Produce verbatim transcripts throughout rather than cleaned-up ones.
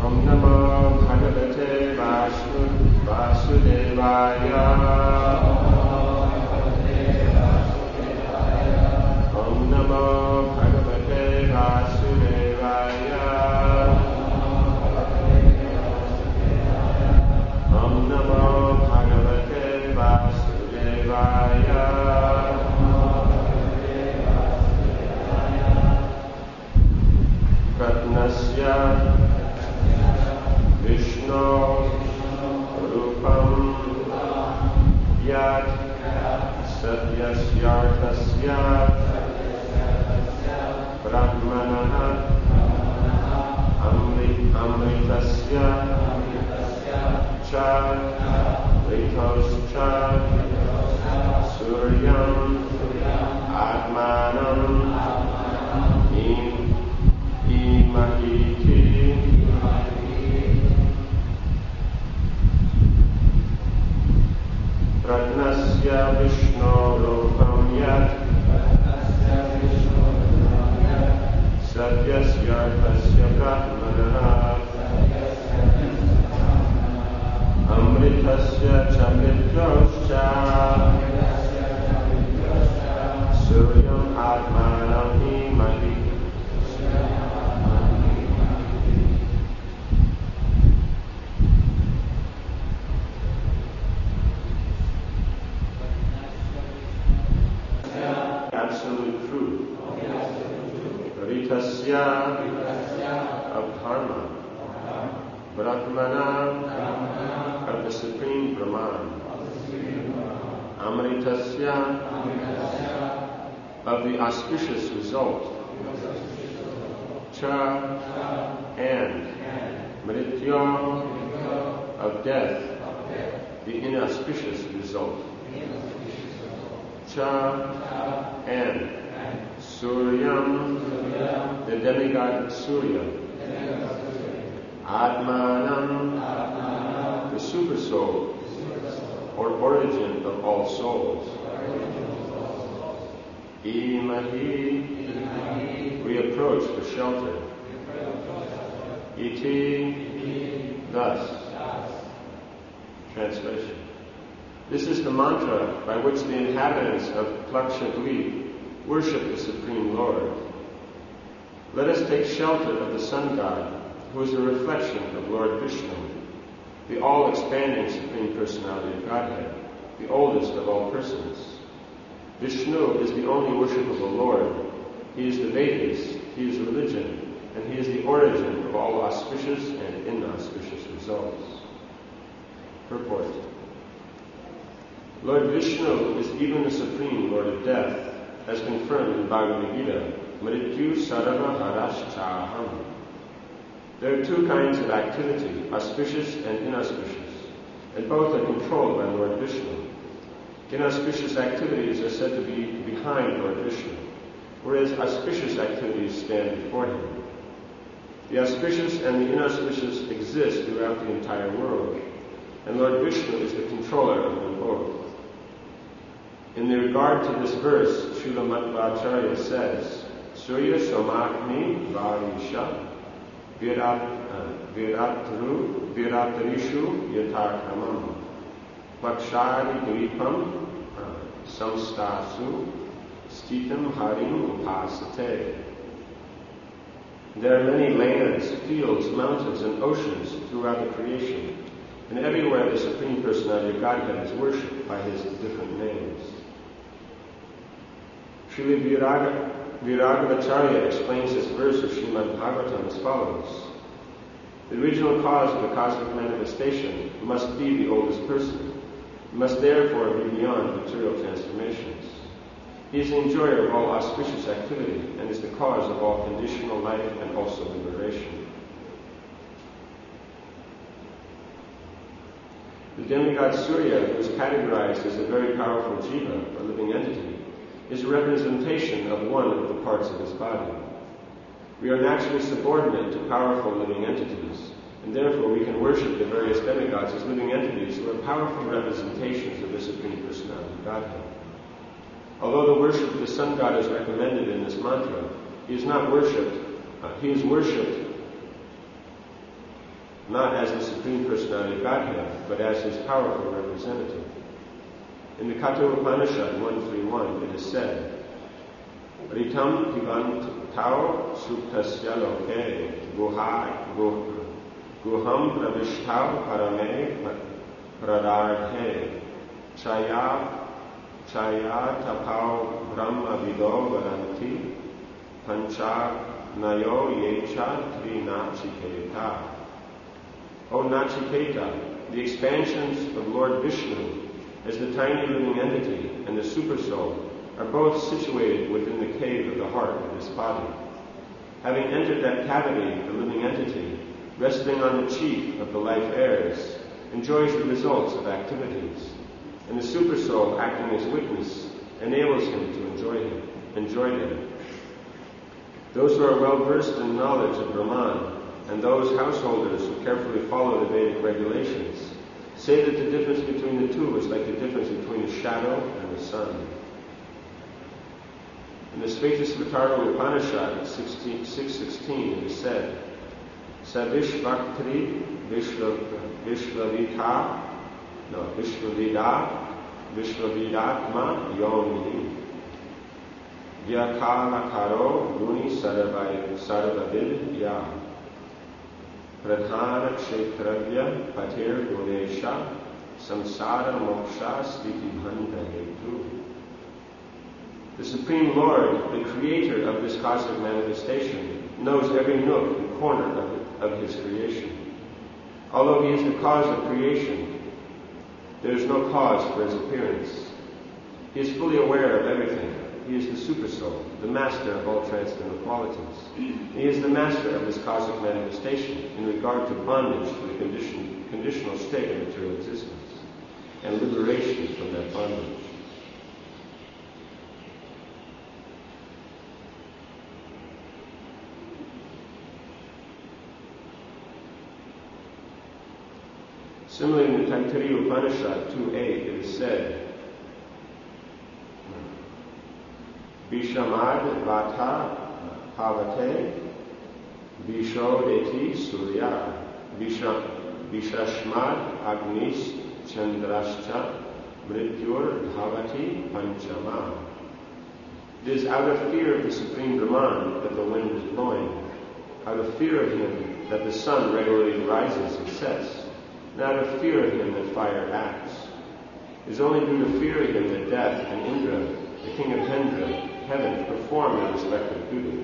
Om Namo Bhagavate Vasu- Vasudevaya. Om Namo Bhagavate Vasudevaya. Om Namo Bhagavate Vasudevaya. Pratnasya Vishnu Rupam Yat Satyasyartasya Brahmana Amrit Amritasya Cha Ritoscha Suryam Atmanam Im Imahiti Pratnasya Vishnu Rupam Yat Satyasya Brahmana Amritasya Chamrityoscha Suryam Atmanam Imahiti. Absolute truth. Ritasya of Dharma. Brahmana of the Supreme Brahman. Amritasya of the auspicious result. Cha and Mritya of death, the inauspicious result. Cha and Suryam, the demigod Surya. Atmanam, the supersoul, or origin of all souls. Imahi, we approach for shelter. Iti, thus. Translation. This is the mantra by which the inhabitants of Lakshadweep worship the Supreme Lord. Let us take shelter of the Sun God, who is a reflection of Lord Vishnu, the all-expanding Supreme Personality of Godhead, the oldest of all persons. Vishnu is the only worshipable Lord. He is the Vedas, he is religion, and he is the origin of all auspicious and inauspicious results. Purport. Lord Vishnu is even the Supreme Lord of Death, as confirmed in Bhagavad Gita, Mrityu Sarva Haraschaham. There are two kinds of activity, auspicious and inauspicious, and both are controlled by Lord Vishnu. Inauspicious activities are said to be behind Lord Vishnu, whereas auspicious activities stand before him. The auspicious and the inauspicious exist throughout the entire world, and Lord Vishnu is the controller of them both. In the regard to this verse, Srila Madhvacharya says, Surya Somakni Varisha Viratru Viratrishu Yatakramam Vakshari Dvipam Samstasu Stitam Harim Upasate. There are many lands, fields, mountains, and oceans throughout the creation, and everywhere the Supreme Personality of Godhead is worshipped by his different names. Srila Viraga, Viragavacharya explains this verse of Srimad Bhagavatam as follows. The original cause of the cosmic manifestation must be the oldest person. It must therefore be beyond material transformations. He is the enjoyer of all auspicious activity and is the cause of all conditional life and also liberation. The demigod Surya, who is categorized as a very powerful jiva, or living entity, is a representation of one of the parts of his body. We are naturally subordinate to powerful living entities, and therefore we can worship the various demigods as living entities who are powerful representations of the Supreme Personality of Godhead. Although the worship of the Sun God is recommended in this mantra, he is not worshipped, uh, he is worshipped not as the Supreme Personality of Godhead, but as his powerful representative. In the Katha Upanishad one thirty-one, it is said, Ritam pibant tau suktasya loke guham pravishthau parame pradardhe chaya chaya tapau brahma vido varanti pancha nayo yecha tri nachiketa. O Nachiketa, the expansions of Lord Vishnu as the tiny living entity and the supersoul are both situated within the cave of the heart of this body. Having entered that cavity, the living entity, resting on the chief of the life airs, enjoys the results of activities, and the supersoul, acting as witness, enables him to enjoy him, enjoy them. Those who are well versed in knowledge of Brahman, and those householders who carefully follow the Vedic regulations, say that the difference between the two is like the difference between the shadow and the sun. In the Svetasvatara Upanishad six sixteen, it is said, Savishvaktri Vishvavita no, Vishvavida Vishvavidatma Yomi Vyakalakaro Guni Sarvavid Ya Pradhana Kshetravya Patir Gunesha Samsara Moksha Stiti Bhanda Hetu. The Supreme Lord, the creator of this cosmic manifestation, knows every nook and corner of, of his creation. Although he is the cause of creation, there is no cause for his appearance. He is fully aware of everything. He is the Supersoul, the master of all transcendental qualities. He is the master of this cosmic manifestation in regard to bondage to the condition, conditional state of material existence and liberation from that bondage. Similarly, in the Taittiriya Upanishad two eight, it is said, Vishamad Vata Pavate Visho Deti Surya Vishashmad Agnis Chandrascha Mrityur Bhavati Panchama. It is out of fear of the Supreme Brahman that the wind is blowing, out of fear of him that the sun regularly rises and sets, and out of fear of him that fire acts. It is only due to fear of him that death and Indra, the king of Hendra, heaven, perform their respective duties.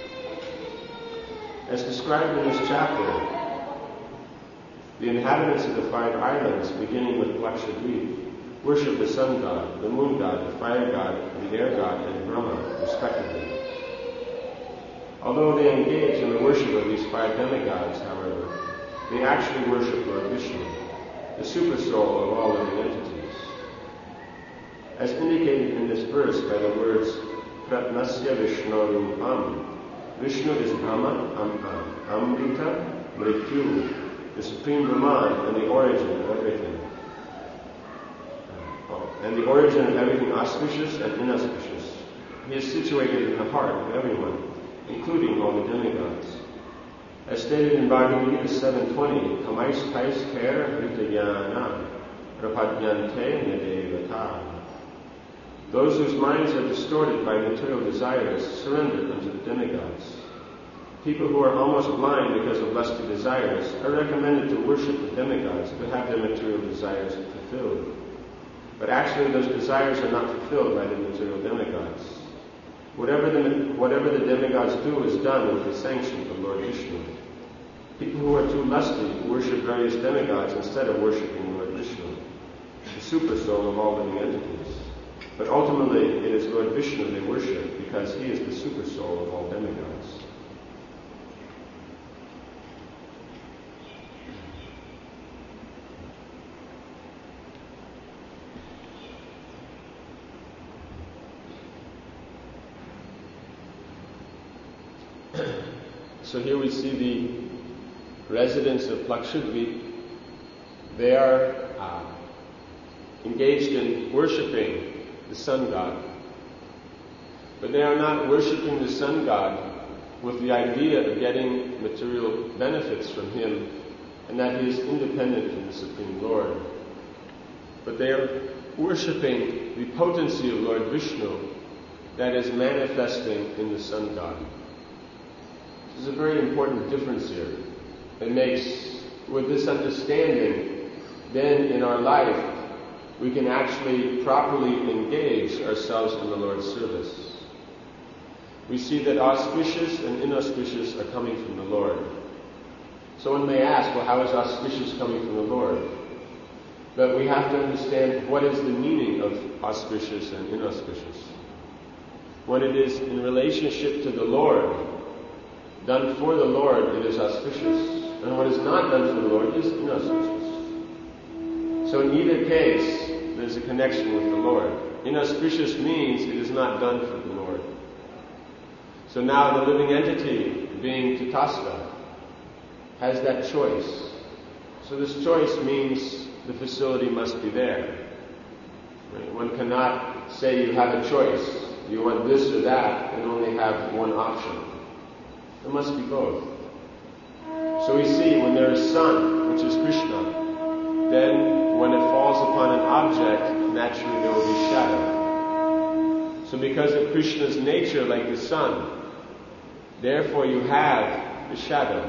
As described in this chapter, the inhabitants of the five islands, beginning with Lakshadweep, worship the sun god, the moon god, the fire god, the air god, and Brahma, respectively. Although they engage in the worship of these five demigods, however, they actually worship Lord Vishnu, the supersoul of all living entities. As indicated in this verse by the words Pratnasya Vishnurupam, Vishnu is Brahma, Am, Amrita, Mrityu, the Supreme Brahman and the origin of everything. And the origin of everything auspicious and inauspicious. He is situated in the heart of everyone, including all the demigods. As stated in Bhagavad Gita seven twenty, Kamais Tais Kher Ritayana Prapadyante Nadevata. Those whose minds are distorted by material desires surrender unto the demigods. People who are almost blind because of lusty desires are recommended to worship the demigods to have their material desires fulfilled. But actually those desires are not fulfilled by the material demigods. Whatever the, whatever the demigods do is done with the sanction of Lord Vishnu. People who are too lusty worship various demigods instead of worshipping Lord Vishnu, the supersoul of all living entities. But ultimately it is Lord Vishnu they worship because he is the supersoul of all demigods. So here we see the residents of Lakshadweep. They are uh, engaged in worshipping the sun god. But they are not worshipping the sun god with the idea of getting material benefits from him and that he is independent from the Supreme Lord. But they are worshipping the potency of Lord Vishnu that is manifesting in the sun god. There's a very important difference here. It makes, with this understanding, then in our life, we can actually properly engage ourselves in the Lord's service. We see that auspicious and inauspicious are coming from the Lord. So one may ask, well, how is auspicious coming from the Lord? But we have to understand what is the meaning of auspicious and inauspicious. When it is in relationship to the Lord, done for the Lord, it is auspicious. And what is not done for the Lord is inauspicious. So in either case, there's a connection with the Lord. Inauspicious means it is not done for the Lord. So now the living entity, being Tatastha, has that choice. So this choice means the facility must be there. Right? One cannot say you have a choice. You want this or that and only have one option. There must be both. So we see when there is sun, which is Krishna, then when it falls upon an object, naturally there will be shadow. So because of Krishna's nature like the sun, therefore you have the shadow.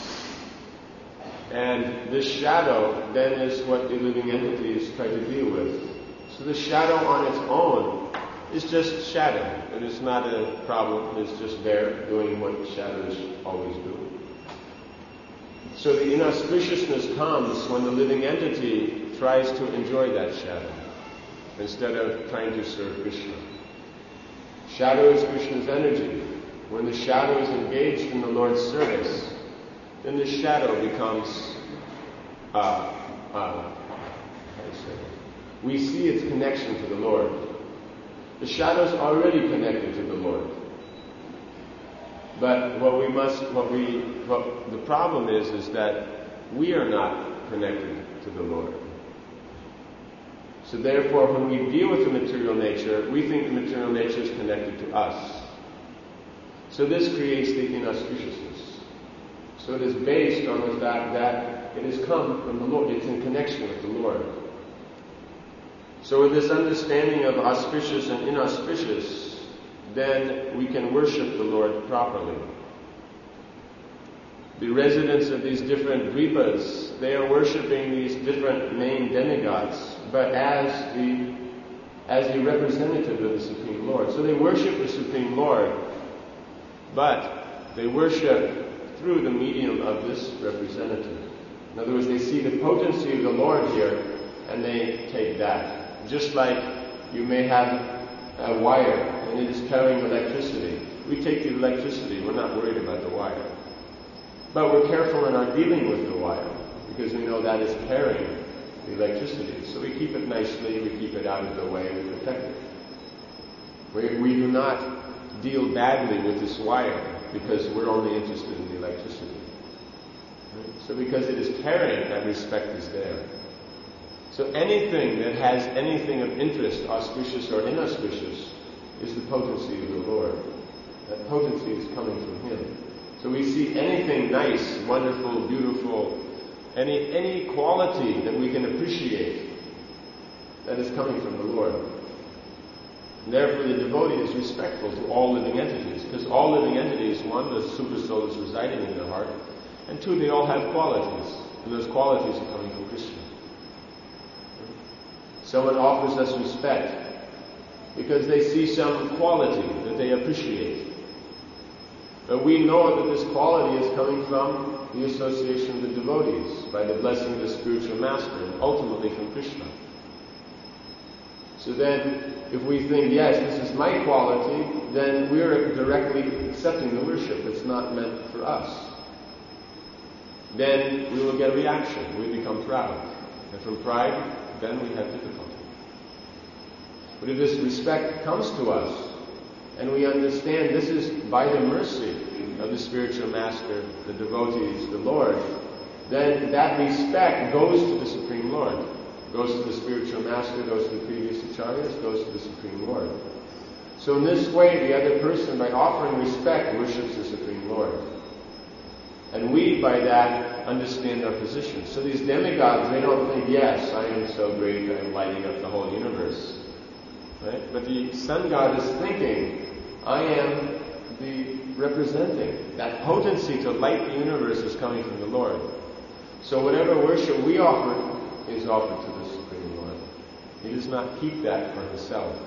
And this shadow then is what the living entities try to deal with. So the shadow on its own is just shadow. It is not a problem. It's just there doing what shadows always do. So the inauspiciousness comes when the living entity tries to enjoy that shadow instead of trying to serve Krishna. Shadow is Krishna's energy. When the shadow is engaged in the Lord's service, then the shadow becomes, uh, uh, how do you say it? We see its connection to the Lord. The shadow is already connected to the Lord. But what we must, what we, what the problem is, is that we are not connected to the Lord. So therefore, when we deal with the material nature, we think the material nature is connected to us. So this creates the inauspiciousness. So it is based on the fact that it has come from the Lord. It's in connection with the Lord. So with this understanding of auspicious and inauspicious, then we can worship the Lord properly. The residents of these different dvipas, they are worshipping these different main demigods, but as the as the representative of the Supreme Lord. So they worship the Supreme Lord, but they worship through the medium of this representative. In other words, they see the potency of the Lord here, and they take that. Just like you may have a wire, and it is carrying electricity. We take the electricity, we're not worried about the wire. But we're careful in our dealing with the wire, because we know that is carrying the electricity. So we keep it nicely, we keep it out of the way, we protect it. We, we do not deal badly with this wire, because we're only interested in the electricity. Right? So because it is carrying, that respect is there. So anything that has anything of interest, auspicious or inauspicious, is the potency of the Lord. That potency is coming from Him. So we see anything nice, wonderful, beautiful, any any quality that we can appreciate, that is coming from the Lord. And therefore the devotee is respectful to all living entities, because all living entities, one, the Supersoul is residing in their heart, and two, they all have qualities, and those qualities are coming from Krishna. Someone offers us respect because they see some quality that they appreciate. But we know that this quality is coming from the association of the devotees, by the blessing of the spiritual master, and ultimately from Krishna. So then, if we think, yes, this is my quality, then we're directly accepting the worship. It's not meant for us. Then we will get a reaction. We become proud. And from pride, then we have difficulty. But if this respect comes to us, and we understand this is by the mercy of the spiritual master, the devotees, the Lord, then that respect goes to the Supreme Lord, goes to the spiritual master, goes to the previous acharyas, goes to the Supreme Lord. So in this way, the other person, by offering respect, worships the Supreme Lord. And we, by that, understand our position. So these demigods, they don't think, yes, I am so great, I am lighting up the whole universe. Right? But the sun god is thinking, I am the representing. That potency to light the universe is coming from the Lord. So whatever worship we offer is offered to the Supreme Lord. He does not keep that for himself.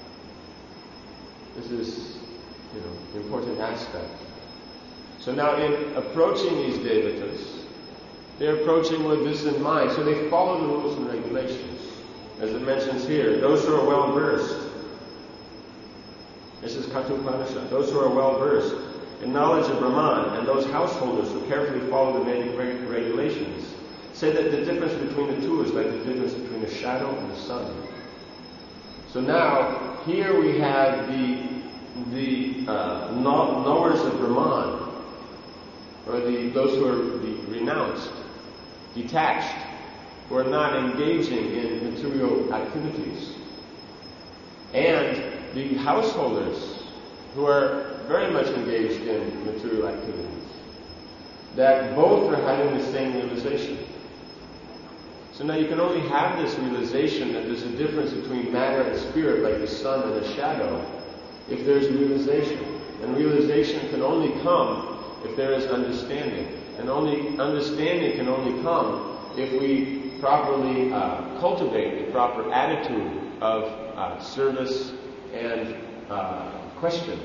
This is, you know, an important aspect. So now in approaching these devatas, they're approaching with this in mind. So they follow the rules and regulations. As it mentions here, those who are well versed, this is Kathopanishad, those who are well versed in knowledge of Brahman, and those householders who carefully follow the Vedic reg- regulations, say that the difference between the two is like the difference between a shadow and the sun. So now, here we have the the uh, knowers of Brahman, or the those who are the renounced, detached, who are not engaging in material activities, and the householders who are very much engaged in material activities, that both are having the same realization. So now you can only have this realization that there's a difference between matter and spirit, like the sun and the shadow, if there's realization. And realization can only come if there is understanding. And only understanding can only come if we properly uh, cultivate the proper attitude of uh, service and uh, question.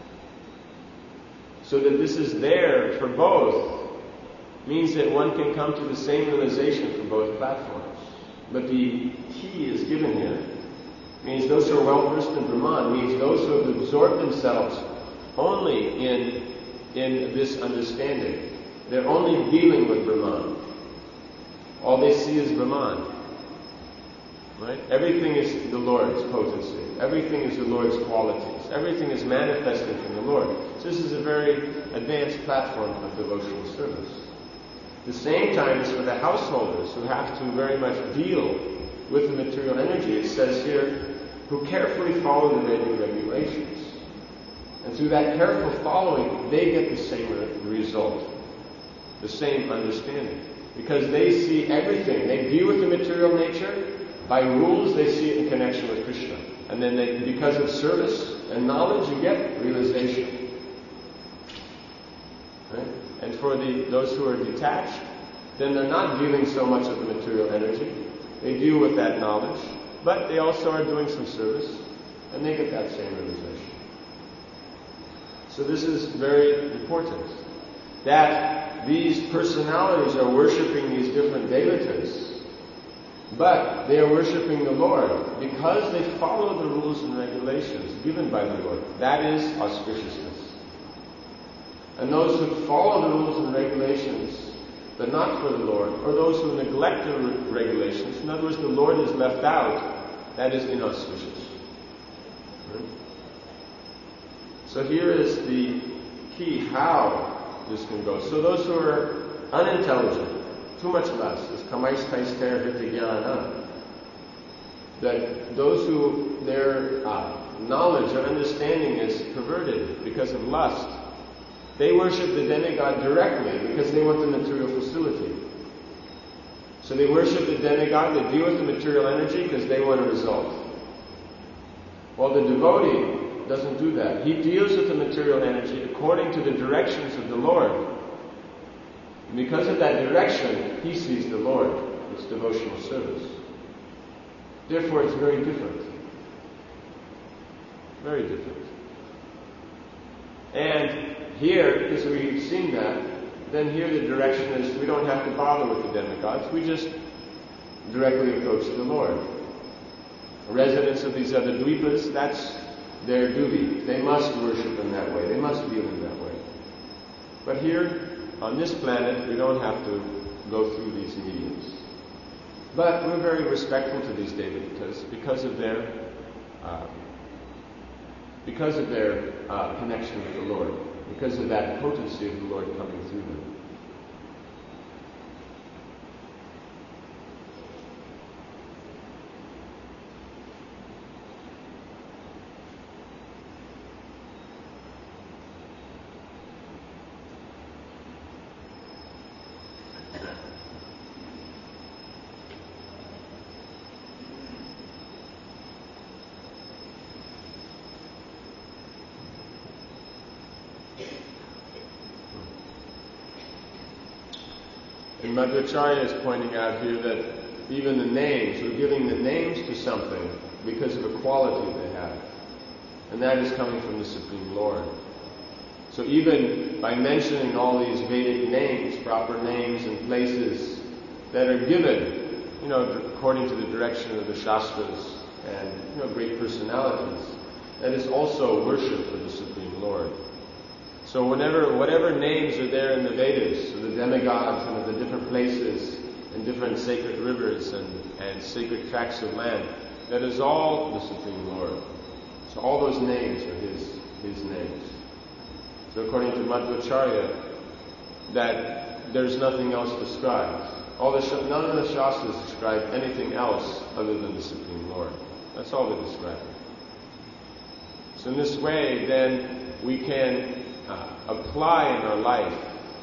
So that this is there for both means that one can come to the same realization from both platforms. But the key is given here. Means those who are well versed in Brahman, means those who have absorbed themselves only in, in this understanding. They're only dealing with Brahman. All they see is Brahman. Right? Everything is the Lord's potency. Everything is the Lord's qualities. Everything is manifested from the Lord. So this is a very advanced platform of devotional service. At the same time as for the householders who have to very much deal with the material energy, it says here, who carefully follow the Vedic regulations. And through that careful following, they get the same result, the same understanding. Because they see everything. They deal with the material nature. By rules, they see it in connection with Krishna. And then they, because of service and knowledge, you get realization. Right? And for the those who are detached, then they're not dealing so much with the material energy. They deal with that knowledge, but they also are doing some service, and they get that same realization. So this is very important, that these personalities are worshipping these different devatas, but they are worshipping the Lord because they follow the rules and regulations given by the Lord. That is auspiciousness. And those who follow the rules and regulations, but not for the Lord, or those who neglect the re- regulations, in other words, the Lord is left out, that is inauspicious. Right? So here is the key how this can go. So those who are unintelligent, too much less, is kamais kaister vityajnana, that those who their uh, knowledge or understanding is perverted because of lust, they worship the demigod directly because they want the material facility. So they worship the demigod, they deal with the material energy because they want a result. While the devotee doesn't do that. He deals with the material energy according to the directions of the Lord. And because of that direction, he sees the Lord. It's devotional service. Therefore, it's very different. Very different. And here, because we've seen that, then here the direction is we don't have to bother with the demigods. We just directly approach the Lord. Residents of these other dvipas, that's their duty. They must worship in that way. They must deal in that way. But here, on this planet, we don't have to go through these mediums. But we're very respectful to these devatas because of their uh, because of their uh, connection with the Lord, because of that potency of the Lord coming through them. And Madhvacharya is pointing out here that even the names, we're giving the names to something because of a quality they have. And that is coming from the Supreme Lord. So even by mentioning all these Vedic names, proper names and places that are given, you know, according to the direction of the Shastras and, you know, great personalities, that is also worship of the Supreme Lord. So whenever, whatever names are there in the Vedas, of the demigods and of the different places and different sacred rivers and, and sacred tracts of land, that is all the Supreme Lord. So all those names are His, His names. So according to Madhvacharya, that there's nothing else described. All the, none of the Shastras describe anything else other than the Supreme Lord. That's all they describe. So in this way, then, we can uh, apply in our life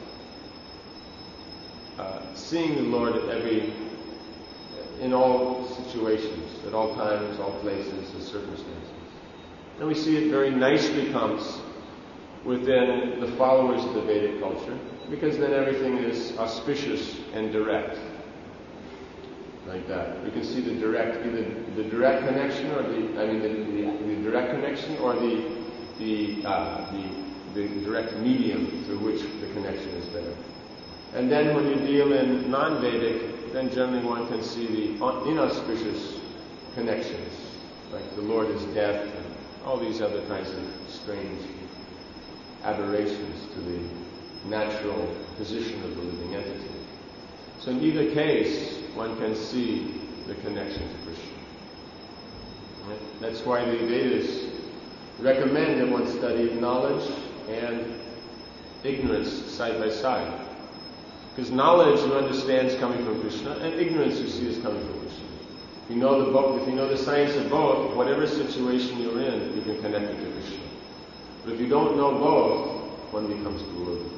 uh, seeing the Lord at every, in all situations, at all times, all places, and circumstances. And we see it very nicely comes within the followers of the Vedic culture, because then everything is auspicious and direct. Like that. We can see the direct, either the direct connection, or the, I mean, the, the, the direct connection, or the the, uh, the the direct medium through which the connection is there. And then when you deal in non-Vedic, then generally one can see the inauspicious connections, like the Lord is deaf, and all these other kinds of strange aberrations to the natural position of the living entity. So in either case, one can see the connection to Krishna. Right? That's why the Vedas recommend that one study knowledge and ignorance side by side. Because knowledge you understand is coming from Krishna, and ignorance you see is coming from Krishna. If you know the both, if you know the science of both, whatever situation you're in, you can connect it to Krishna. But if you don't know both, one becomes bewildered.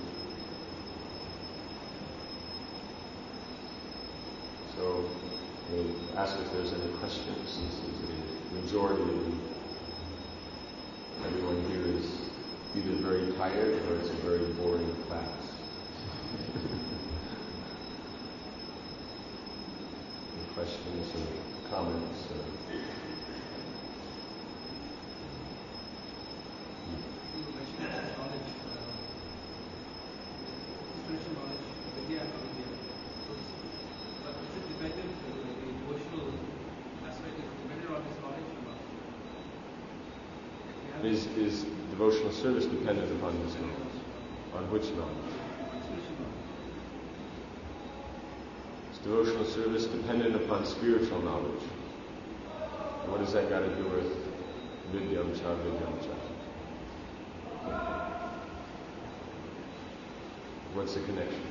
So we'll ask if there's any questions, since the majority of everyone here is either very tired or it's a very boring class. Any questions or comments? Or Is, is devotional service dependent upon this knowledge? On which knowledge? Is devotional service dependent upon spiritual knowledge? What does that got to do with vidyam cha, vidyam cha? What's the connection?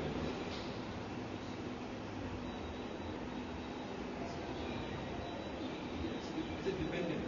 Is it dependent?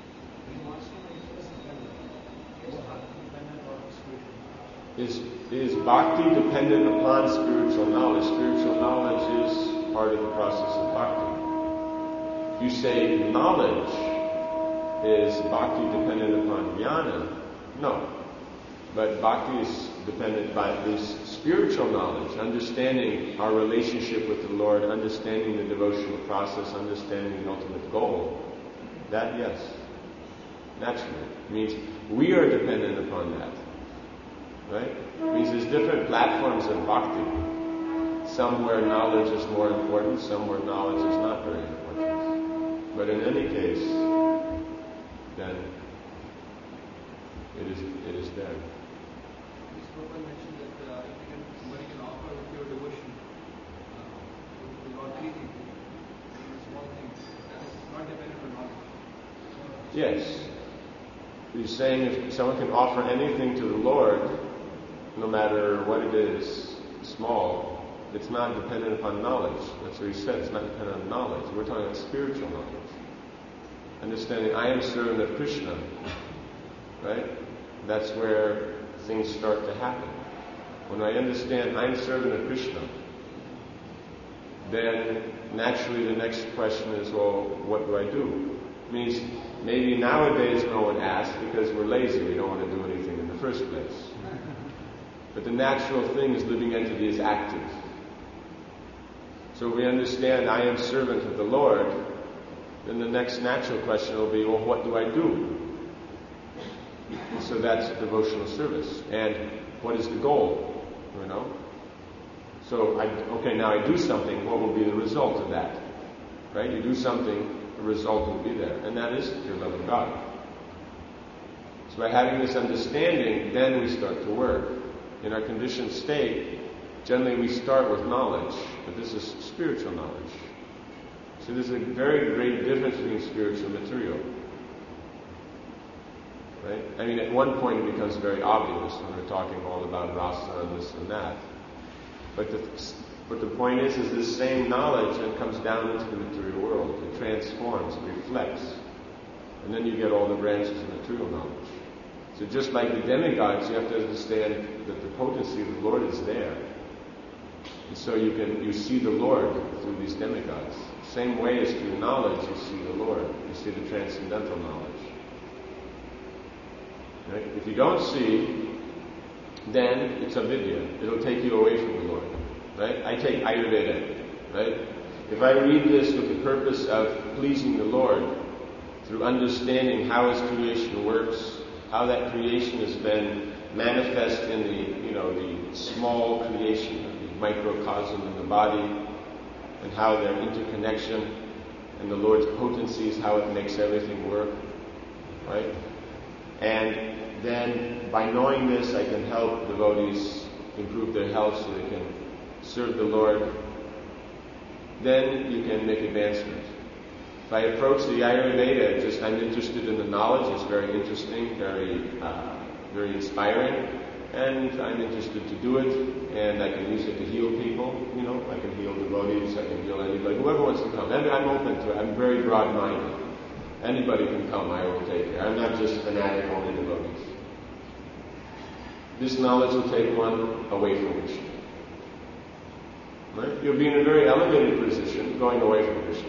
Is, is bhakti dependent upon spiritual knowledge? Spiritual knowledge is part of the process of bhakti. If you say knowledge is bhakti dependent upon jnana, no. But bhakti is dependent by this spiritual knowledge, understanding our relationship with the Lord, understanding the devotional process, understanding the ultimate goal. That, yes. Naturally. It means we are dependent upon that. Right? It means there's different platforms of bhakti. Some where knowledge is more important, some where knowledge is not very important. But in any case, then it is it is there. This Prabhupada mentioned that uh, if you can, somebody can offer with your devotion uh, without anything, a small thing, that is not dependent on knowledge. Yes. He's saying if someone can offer anything to the Lord, no matter what it is, small, it's not dependent upon knowledge. That's what he said. It's not dependent on knowledge. We're talking about spiritual knowledge. Understanding I am servant of Krishna. Right? That's where things start to happen. When I understand I'm servant of Krishna, then naturally the next question is, well, what do I do? It means maybe nowadays no one asks because we're lazy. We don't want to do anything in the first place. But the natural thing is living entity is active. So if we understand I am servant of the Lord, then the next natural question will be, well, what do I do? So that's devotional service. And what is the goal? You know? So, I, okay, now I do something, what will be the result of that? Right? You do something, the result will be there. And that is your love of God. So by having this understanding, then we start to work. In our conditioned state, generally we start with knowledge, but this is spiritual knowledge. So there's a very great difference between spiritual and material. Right? I mean, at one point it becomes very obvious when we're talking all about rasa and this and that. But the, but the point is, is this same knowledge then comes down into the material world. It transforms, it reflects. And then you get all the branches of material knowledge. So just like the demigods, you have to understand that the potency of the Lord is there. And so you can you see the Lord through these demigods. Same way as through knowledge you see the Lord. You see the transcendental knowledge. Right? If you don't see, then it's avidya. It'll take you away from the Lord. Right? I take Ayurveda. Right? If I read this with the purpose of pleasing the Lord, through understanding how His creation works, how that creation has been manifest in the, you know, the small creation, the microcosm in the body, and how their interconnection and the Lord's potency is how it makes everything work, right? And then by knowing this, I can help devotees improve their health so they can serve the Lord. Then you can make advancement. If I approach the Ayurveda, just I'm interested in the knowledge. It's very interesting, very, uh, very inspiring, and I'm interested to do it. And I can use it to heal people. You know, I can heal devotees. I can heal anybody, whoever wants to come. And I'm open to it. I'm very broad-minded. Anybody can come. I will take care. I'm not just fanatic only devotees. This knowledge will take one away from Krishna. Right? You'll be in a very elevated position, going away from Krishna.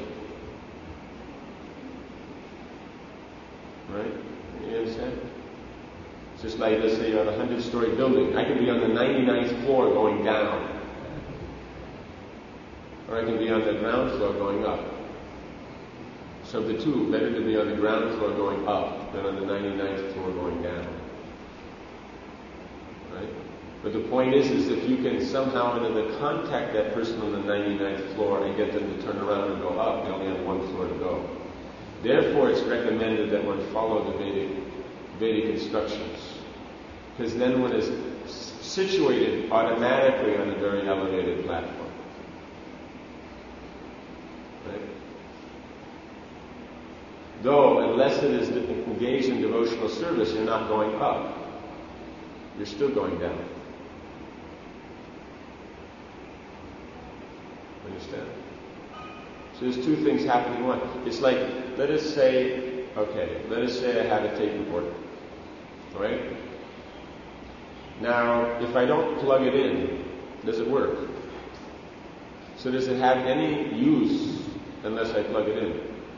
Right? You understand? It's just like, let's say you have a hundred-story building. I can be on the ninety-ninth floor going down. Or I can be on the ground floor going up. So of the two, better to be on the ground floor going up than on the ninety-ninth floor going down. Right? But the point is, is if you can somehow into contact that person on the ninety-ninth floor and get them to turn around and go up, they only have one floor to go. Therefore, it's recommended that one follow the Vedic, Vedic instructions. Because then one is situated automatically on a very elevated platform. Right? Though, unless it is engaged in devotional service, you're not going up. You're still going down. Understand? So there's two things happening. One, it's like, let us say, okay, let us say I have a tape recorder. Alright? Now, if I don't plug it in, does it work? So does it have any use unless I plug it in?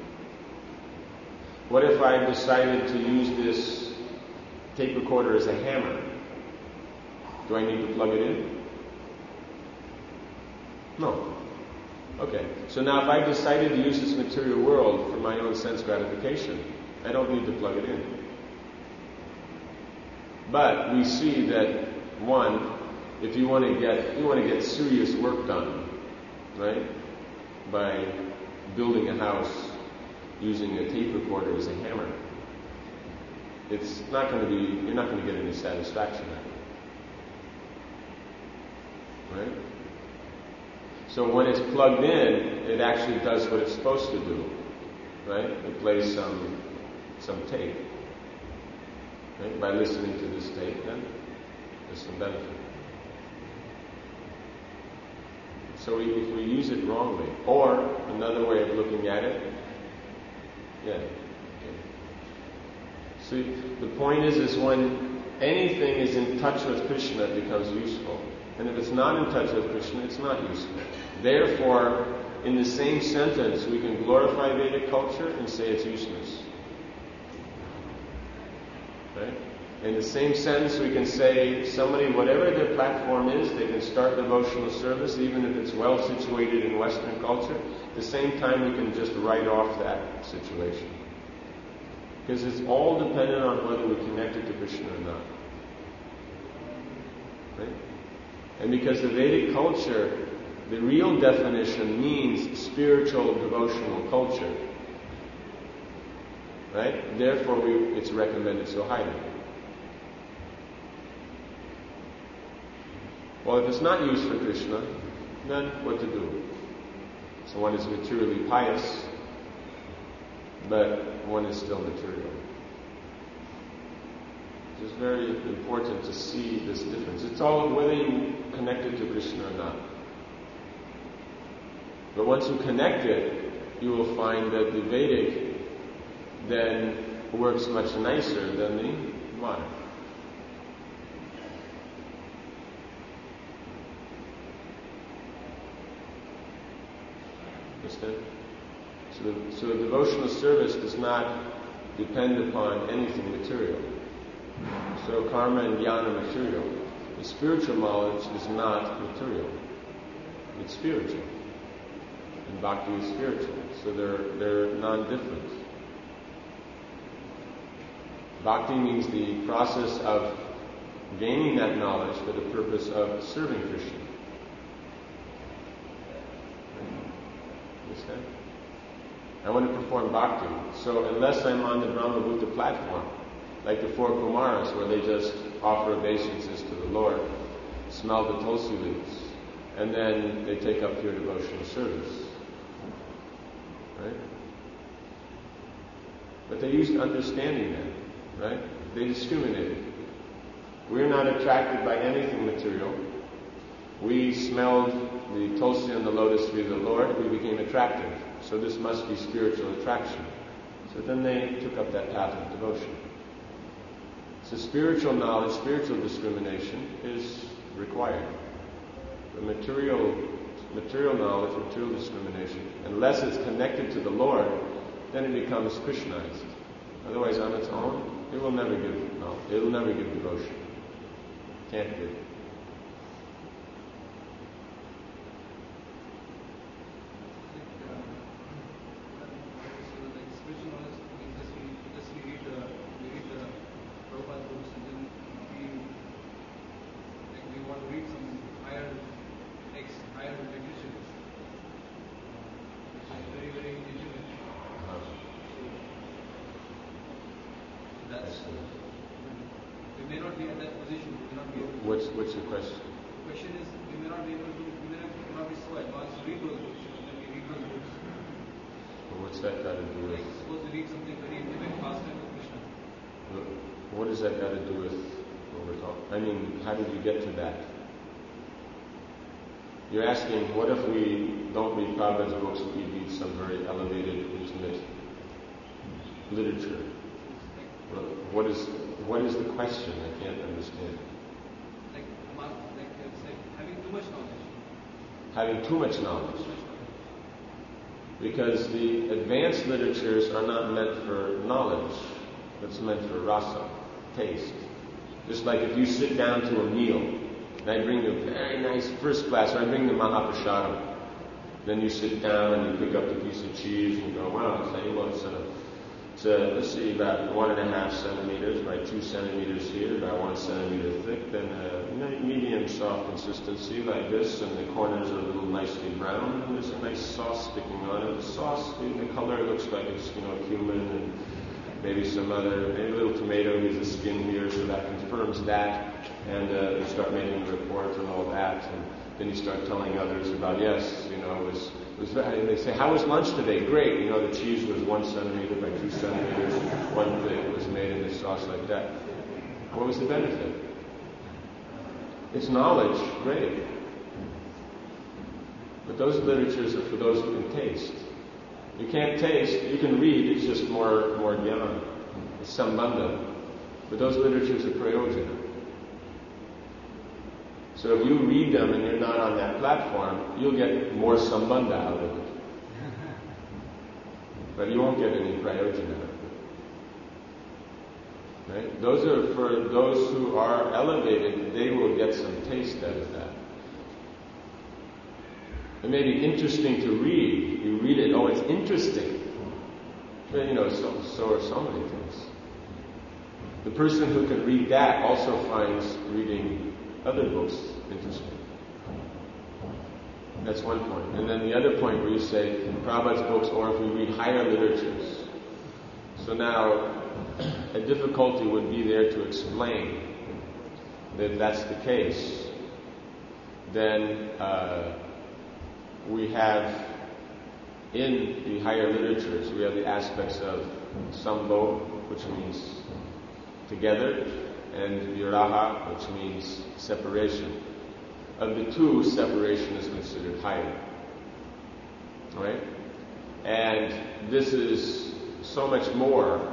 What if I decided to use this tape recorder as a hammer? Do I need to plug it in? No. Okay, so now if I decided to use this material world for my own sense gratification, I don't need to plug it in. But we see that, one, if you want to get you want to get serious work done, right, by building a house using a tape recorder as a hammer, it's not going to be you're not going to get any satisfaction out of it, right? So when it's plugged in, it actually does what it's supposed to do, right? It plays some some tape. Right? By listening to this tape, then there's some benefit. So we, if we use it wrongly, or another way of looking at it, yeah. Okay. So the point is, is when anything is in touch with Krishna, it becomes useful. And if it's not in touch with Krishna, it's not useful. Therefore, in the same sentence, we can glorify Vedic culture and say it's useless. Right? In the same sense, we can say somebody, whatever their platform is, they can start devotional service, even if it's well situated in Western culture. At the same time, we can just write off that situation. Because it's all dependent on whether we're connected to Krishna or not. Right? And because the Vedic culture, the real definition means spiritual devotional culture. Right? Therefore, we, it's recommended so highly. Well, if it's not used for Krishna, then what to do? So one is materially pious, but one is still material. It's very important to see this difference. It's all whether you connected to Krishna or not. But once you connect it, you will find that the Vedic then works much nicer than the modern. Understand? So the, so the devotional service does not depend upon anything material. So karma and jnana are material. The spiritual knowledge is not material. It's spiritual. And bhakti is spiritual. So they're, they're non-different. Bhakti means the process of gaining that knowledge for the purpose of serving Krishna. Understand? I want to perform bhakti. So unless I'm on the Brahma-Bhuta platform, like the four Kumaras, where they just offer obeisances to the Lord, smell the tulsi leaves, and then they take up pure devotional service. Right? But they used understanding that, right? They discriminated. We're not attracted by anything material. We smelled the tulsi and the lotus tree of the Lord, we became attractive. So this must be spiritual attraction. So then they took up that path of devotion. So spiritual knowledge, spiritual discrimination is required. The material, material knowledge, material discrimination, unless it's connected to the Lord, then it becomes Krishnized. Otherwise, on its own, it will never give knowledge. It will never give devotion. Can't give. What's, what's your question? The question is, we may not be able to, we may not be so advanced to read those books, when we read those books. Well, what's that got to do with? Like, suppose we read something very intimate, pastime of Krishna. What does that got to do with what we're talking? I mean, how did you get to that? You're asking, what if we don't read Prabhupada's books, but we read some very elevated, intimate literature? Well, what is what is the question? I can't understand. Like, like it's like having too much knowledge. Having too much knowledge. Because the advanced literatures are not meant for knowledge. It's meant for rasa, taste. Just like if you sit down to a meal, and I bring you a very nice first class, or I bring the Mahaprasadam. Then you sit down and you pick up the piece of cheese and you go, wow, it's like, well, it's a, it's a, let's see, about one and a half centimeters by two centimeters here, about one centimeter thick, then a medium soft consistency like this, and the corners are a little nicely brown, and there's a nice sauce sticking on it. The sauce, the color looks like it's, you know, cumin and maybe some other, maybe a little tomato needs a skin here, so that confirms that. And uh, you start making a report and all that, and then you start telling others about, yes, you know, it was, it was very, they say, how was lunch today? Great. You know, the cheese was one centimeter by two centimeters, one thing was made in the sauce like that. What was the benefit? It's knowledge, great. But those literatures are for those who can taste. You can't taste, you can read, it's just more, more jnana. It's sambandha. But those literatures are prayojana. So if you read them and you're not on that platform, you'll get more sambandha out of it. But you won't get any prayojana out of it. Right? Those are for those who are elevated, they will get some taste out of that. It may be interesting to read. You read it, oh, it's interesting. But, you know, so, so are so many things. The person who can read that also finds reading other books interesting. That's one point. And then the other point where you say, Prabhupada's books, or if we read higher literatures. So now, a difficulty would be there to explain that if that's the case, then uh, we have in the higher literatures, we have the aspects of sambho, which means together, and viraha, which means separation. Of the two, separation is considered higher. Right? And this is so much more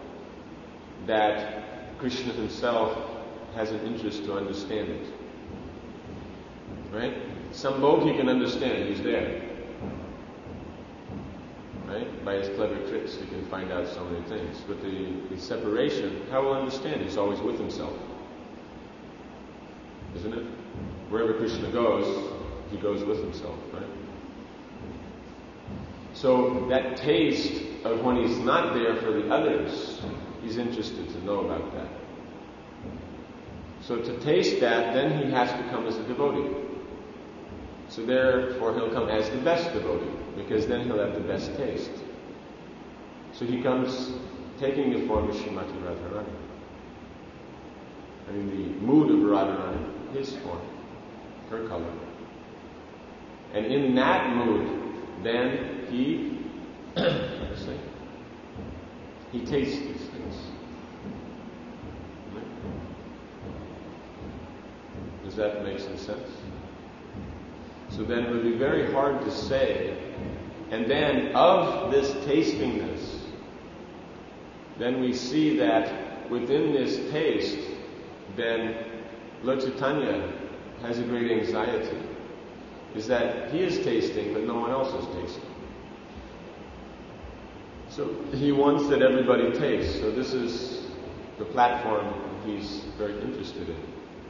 that Krishna himself has an interest to understand it. Right? Sambho he can understand, he's there. Right? By his clever tricks he can find out so many things. But the, the separation, how will he understand? He's always with himself. Isn't it? Wherever Krishna goes, he goes with himself, right? So that taste of when he's not there for the others, he's interested to know about that. So to taste that, then he has to come as a devotee. So therefore he'll come as the best devotee, because then he'll have the best taste. So he comes taking the form of Srimati Radharani. I mean the mood of Radharani, his form, her color. And in that mood, then he, let's see, he tastes these things. Does that make some sense? So then it would be very hard to say. And then of this tastingness, then we see that within this taste, then Lord Chaitanya has a great anxiety. Is that he is tasting, but no one else is tasting. So he wants that everybody tastes. So this is the platform he's very interested in.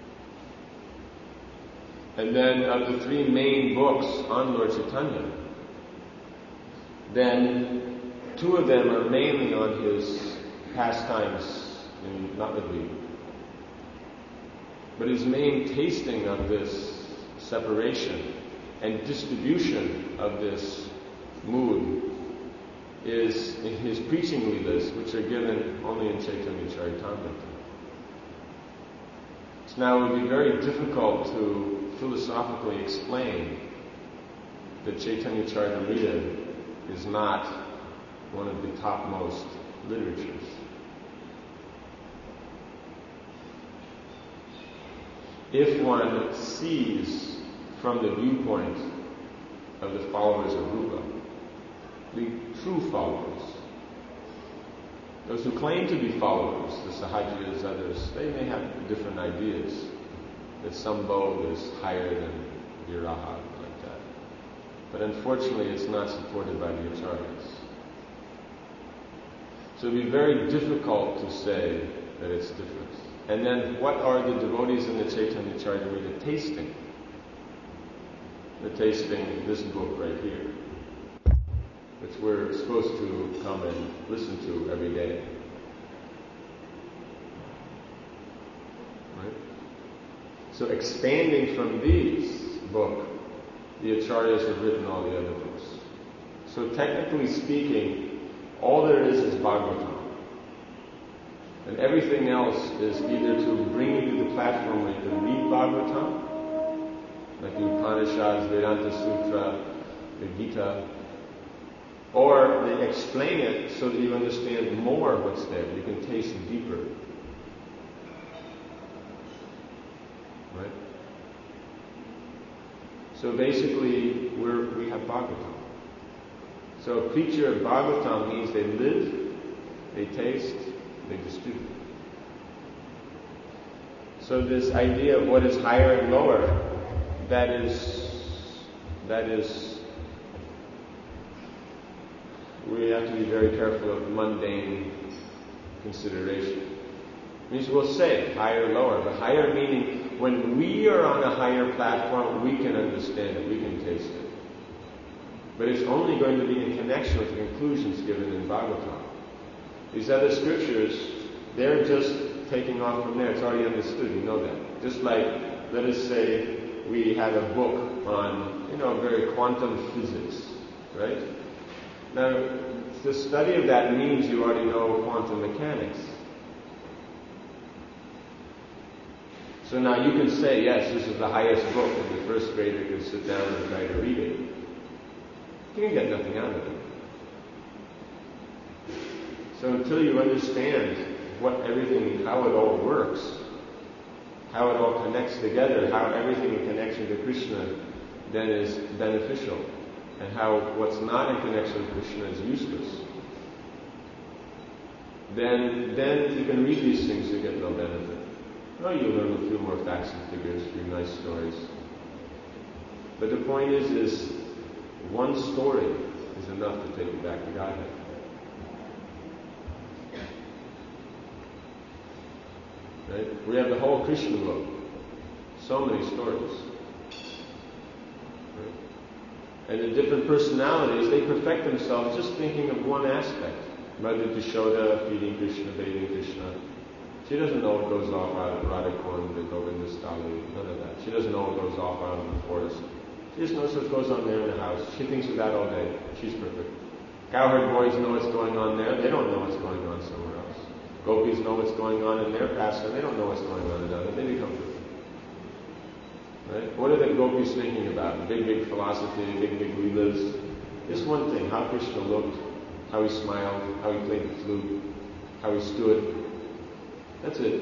And then of the three main books on Lord Chaitanya, then two of them are mainly on his pastimes in Navadvip. But his main tasting of this separation and distribution of this mood is in his preaching leelas, which are given only in Chaitanya Charitamrita. So now it would be very difficult to philosophically explain that Chaitanya Charitamrita is not one of the topmost literatures. If one sees from the viewpoint of the followers of Rupa, the true followers, those who claim to be followers, the Sahajiyas, others, they may have different ideas, that Sambho is higher than Viraha, like that. But unfortunately it's not supported by the Acharyas. So it would be very difficult to say that it's different. And then what are the devotees in the Chaitanya Charitamrita tasting? They're tasting this book right here, which we're supposed to come and listen to every day. Right? So expanding from these book, the Acharyas have written all the other books. So technically speaking, all there is is Bhagavatam. And everything else is either to bring you to the platform where you can read Bhagavatam, like the Upanishads, Vedanta Sutra, the Gita, or they explain it so that you understand more what's there. You can taste deeper. Right? So basically, we're, we have Bhagavatam. So a preacher of Bhagavatam means they live, they taste, they distribute. So this idea of what is higher and lower, that is, that is, we have to be very careful of mundane consideration. Means we'll say higher, lower, but higher meaning when we are on a higher platform, we can understand it, we can taste it. But it's only going to be in connection with the conclusions given in Bhagavatam. These other scriptures, they're just taking off from there. It's already understood, you know that. Just like, let us say, we had a book on, you know, very quantum physics, right? Now, the study of that means you already know quantum mechanics. So now you can say, yes, this is the highest book, and the first grader can sit down and try to read it. You can get nothing out of it. So until you understand what everything, how it all works, how it all connects together, how everything in connection to Krishna then is beneficial, and how what's not in connection to Krishna is useless, then then you can read these things to get no benefit. Oh, you learn a few more facts and figures, a few nice stories. But the point is, is one story is enough to take you back to Godhead. Right? We have the whole Krishna book. So many stories. Right? And the different personalities, they perfect themselves just thinking of one aspect. Mother Yashoda feeding Krishna, bathing Krishna. She doesn't know what goes off out of Radha Kund, the Govinda Stali, none of that. She doesn't know what goes off out in the forest. She just knows what goes on there in the house. She thinks of that all day. She's perfect. Cowherd boys know what's going on there. They don't know what's going on somewhere else. Gopis know what's going on in their pastime. They don't know what's going on in others. They become perfect. Right? What are the gopis thinking about? Big, big philosophy, big, big leelas. Just one thing, how Krishna looked, how he smiled, how he played the flute, how he stood. That's it.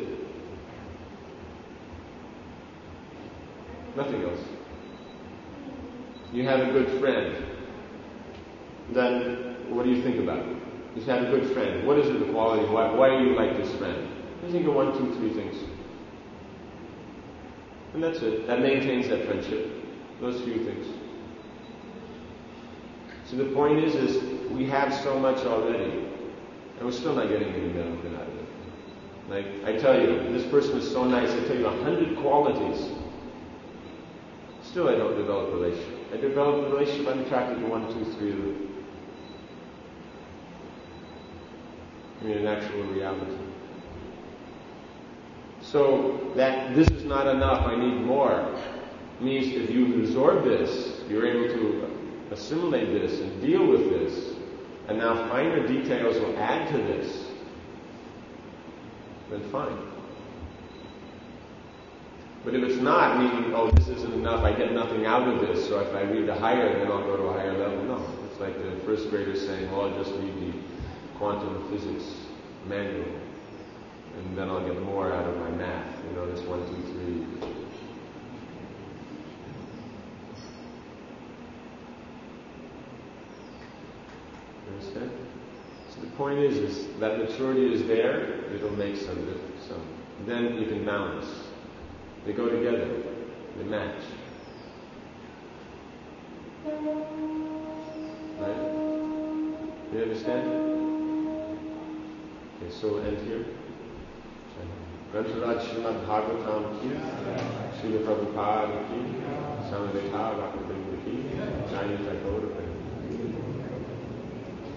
Nothing else. You have a good friend. Then, what do you think about it? You have a good friend. What is it, the quality? Why, why do you like this friend? You think of one, two, three things. And that's it. That maintains that friendship. Those few things. So the point is, is we have so much already, and we're still not getting any benefit out of it. Like, I tell you, this person is so nice, I tell you a hundred qualities. Still I don't develop a relationship. I develop a relationship, I'm attracted to one, two, three of them. I mean, an actual reality. So, that this is not enough, I need more, means if you absorb this, you're able to assimilate this and deal with this, and now finer details will add to this, then fine. But if it's not, meaning, oh, this isn't enough, I get nothing out of this, so if I read the higher, then I'll go to a higher level. No. It's like the first grader saying, well, I'll just read the quantum physics manual, and then I'll get more out of my math. You know, this one, two, three. You understand? So the point is, is that maturity is there, it'll make some difference. So then you can balance. They go together. They match. Right? You understand? Okay, so we'll end here. Grantaraj Srimad Bhagavatam ki, Srila Prabhupada ki, Samadhi Bhakti ki, Jai Jai Gaura.